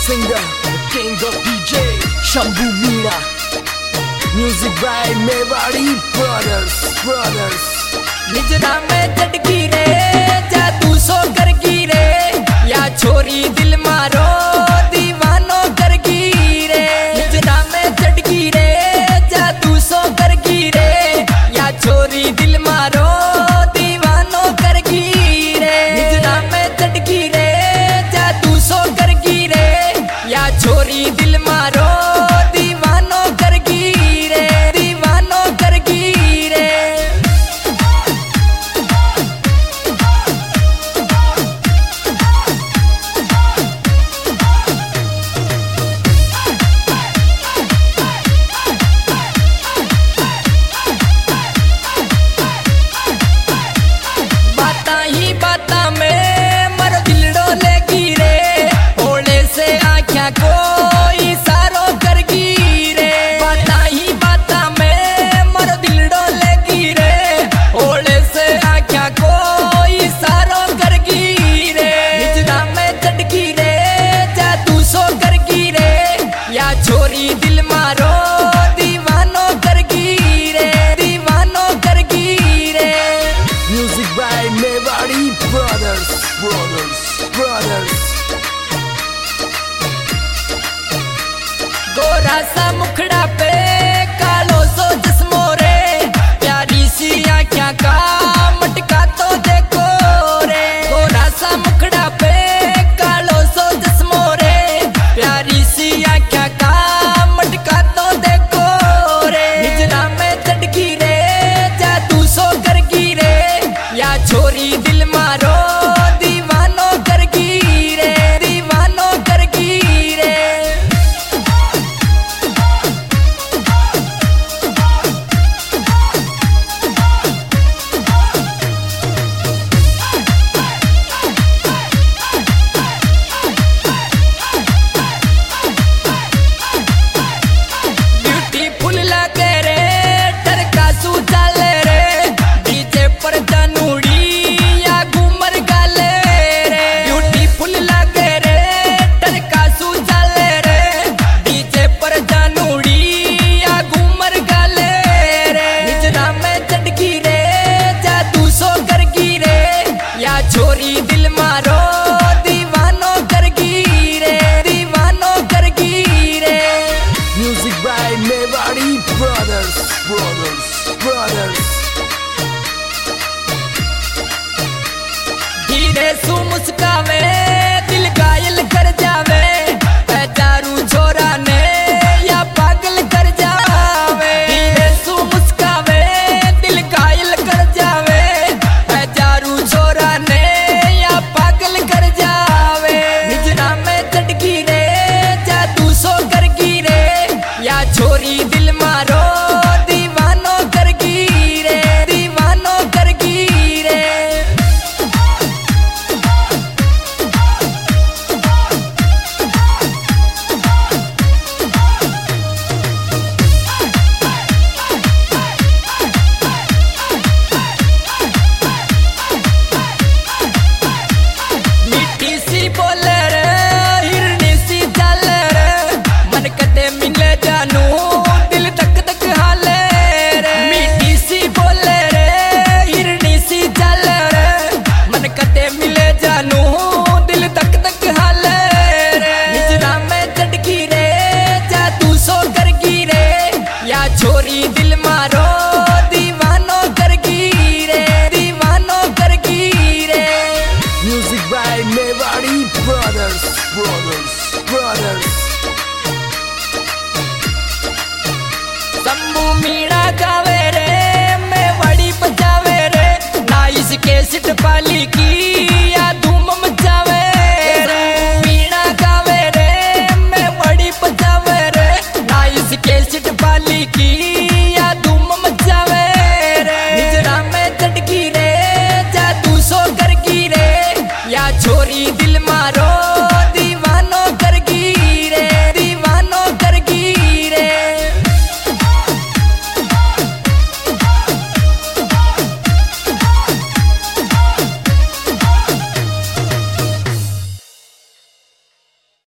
singer, the king of DJ, Shambhu Meena. Music by Mewari Brothers. निजरा में चटकी रे जादू सो कर गिरे या छोरी दिल मारो दीवानो कर गिरे। निजरा में चटकी रे जादू सो कर गिरे या छोरी दिल मारो दीवानो कर गिरे। निजरा में चटकी रे जादू सो कर गिरे या छोरी दिल मारो दीवानो कर गिरे, दीवानो कर गिरे। कोई सारो कर गिरे बाता ही बाता में मर दिल डोले गिरे ओले से आख्या कोई सारो कर गिरे। निजरा में चटकी रे जादू सो कर गिरे या छोरी दिल मारो दीवानो कर गिरे, दीवानो कर गिरे। Music by Mewari Brothers. गोरा सा मुखड़ा पे कालो सो जिस्मो रे प्यारी सी आँखों का मटका तो देखो रे। गोरा सा मुखड़ा पे कालो सो जिस्मो रे प्यारी सी आँखों का मटका तो देखो रे। निजरा में चटकी रे जादू सो कर गिरे या छोरी दिल मारो दीवानो कर गिरे, दीवानो कर गिरे। छोरी दिल मारो दीवानो कर गिरे, दीवानो कर गिरे। Music by Mewari Brothers. धीरे सु मुस्कावे दिल घायल कर जावे दारू छोरा ने या पागल कर जावे। धीरे सु मुस्कावे दिल घायल कर जावे दारू छोरा ने या पागल कर जावे। निजरा में चटकी रे जादू सो कर गिरे या छोरी दिल मारो दीवानो कर गिरे, दीवानो कर गिरे। बोले रे हिरनी सी चल रे मन कदे मिले जानू दिल तक तक हाले रे। मीठी सी बोले रे हिरनी सी चल रे मन कदे मिले जानू दिल तक तक हाले रे। निजरा में चटकी रे जादू सो कर गिरे या छोरी दिल मारो दीवानो कर गिरे, दीवानो कर गिरे। Music by Mewari Brothers. Shambhu Meena गावे रे मेवाड़ी बजावे रे ना इसके सिट पाली की याद